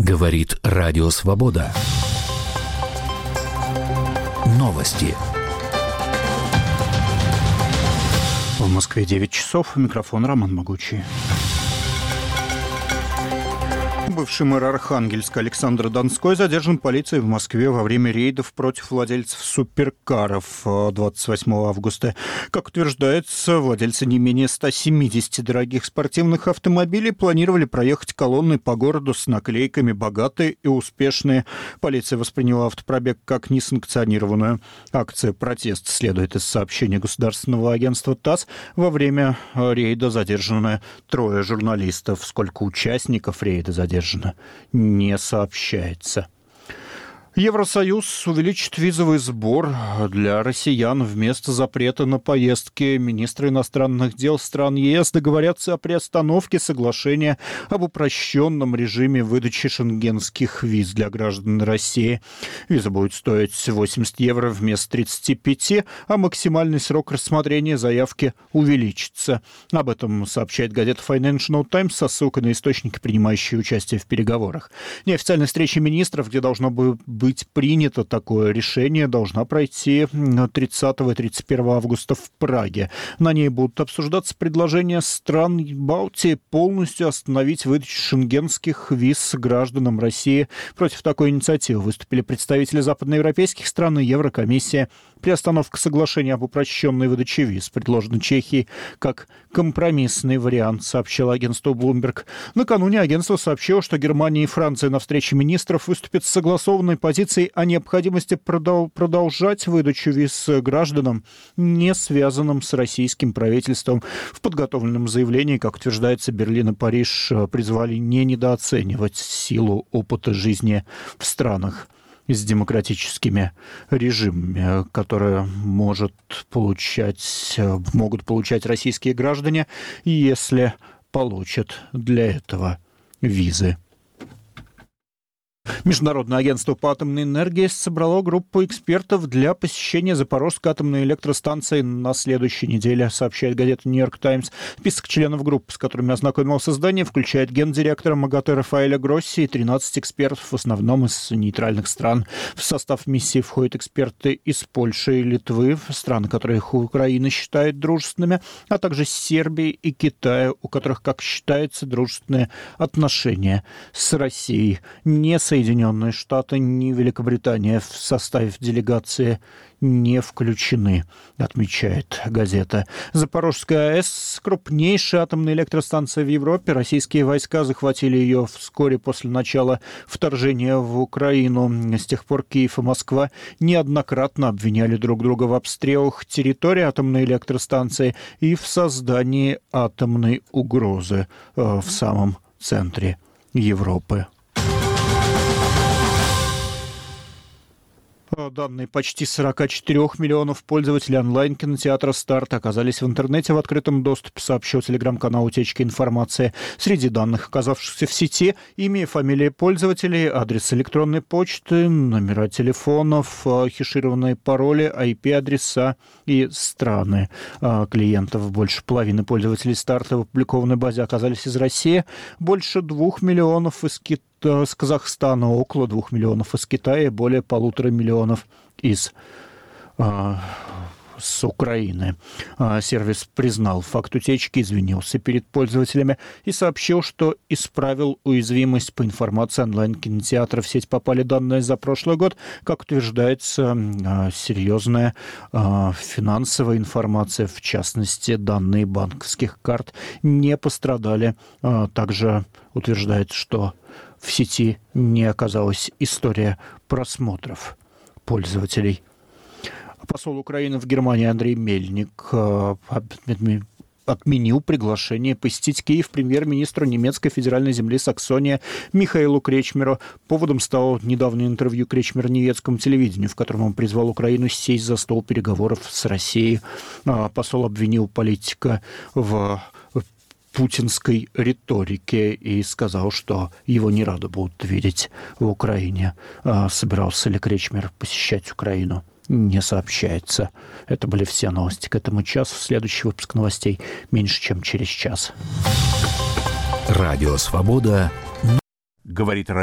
Говорит Радио Свобода. Новости. В Москве 9 часов. Микрофон Роман Могучий. Бывший мэр Архангельска Александр Донской задержан полицией в Москве во время рейдов против владельцев суперкаров 28 августа. Как утверждается, владельцы не менее 170 дорогих спортивных автомобилей планировали проехать колонной по городу с наклейками «Богатые и успешные». Полиция восприняла автопробег как несанкционированную. Акция протеста следует из сообщения государственного агентства ТАСС. Во время рейда задержаны 3 журналистов. Сколько участников рейда задержано, не сообщается. Евросоюз увеличит визовый сбор для россиян вместо запрета на поездки. Министры иностранных дел стран ЕС договорятся о приостановке соглашения об упрощенном режиме выдачи шенгенских виз для граждан России. Виза будет стоить 80 евро вместо 35, а максимальный срок рассмотрения заявки увеличится. Об этом сообщает газета Financial Times со ссылкой на источники, принимающие участие в переговорах. Неофициальная встреча министров, где должно быть принято такое решение, должна пройти 30 и 31 августа в Праге. На ней будут обсуждаться предложения стран Балтии полностью остановить выдачу шенгенских виз гражданам России. Против такой инициативы выступили представители западноевропейских стран и Еврокомиссия. Приостановка соглашения об упрощенной выдаче виз предложена Чехией как компромиссный вариант, сообщило агентство Bloomberg. Накануне агентство сообщило, что Германия и Франция на встрече министров выступят с согласованной позицией о необходимости продолжать выдачу виз гражданам, не связанным с российским правительством. В подготовленном заявлении, как утверждается, Берлин и Париж призвали не недооценивать силу опыта жизни в странах с демократическими режимами, которые могут получать российские граждане, если получат для этого визы. Международное агентство по атомной энергии собрало группу экспертов для посещения Запорожской атомной электростанции на следующей неделе, сообщает газета «Нью-Йорк Таймс». Список членов группы, с которыми ознакомилось издание, включает гендиректора МАГАТЭ Рафаэля Гросси и 13 экспертов, в основном из нейтральных стран. В состав миссии входят эксперты из Польши и Литвы, страны, которых Украина считает дружественными, а также Сербии и Китая, у которых, как считается, дружественные отношения с Россией. Не Соединенные Штаты, ни Великобритания в составе делегации не включены, отмечает газета. Запорожская АЭС — крупнейшая атомная электростанция в Европе. Российские войска захватили ее вскоре после начала вторжения в Украину. С тех пор Киев и Москва неоднократно обвиняли друг друга в обстрелах территории атомной электростанции и в создании атомной угрозы в самом центре Европы. Данные почти 44 миллионов пользователей онлайн-кинотеатра «Старт» оказались в интернете в открытом доступе, сообщил телеграм-канал «Утечка информации». Среди данных, оказавшихся в сети, имя и фамилия пользователей, адрес электронной почты, номера телефонов, хешированные пароли, IP-адреса и страны клиентов. Больше половины пользователей «Старта» в опубликованной базе оказались из России, больше 2 миллионов из с Казахстана, около 2 миллионов из Китая, более 1,5 миллионов с Украины. Сервис признал факт утечки, извинился перед пользователями и сообщил, что исправил уязвимость. По информации онлайн-кинотеатра в сеть попали данные за прошлый год. Как утверждается, серьезная финансовая информация, в частности, данные банковских карт, не пострадали. Также утверждается, что в сети не оказалась история просмотров пользователей. Посол Украины в Германии Андрей Мельник отменил приглашение посетить Киев премьер-министру немецкой федеральной земли Саксония Михаэлу Кречмеру. Поводом стало недавнее интервью Кречмера немецкому телевидению, в котором он призвал Украину сесть за стол переговоров с Россией. Посол обвинил политика в путинской риторике и сказал, что его не рады будут видеть в Украине. Собирался ли Кречмер посещать Украину? Не сообщается. Это были все новости к этому часу. Следующий выпуск новостей меньше, чем через час. Радио «Свобода» говорит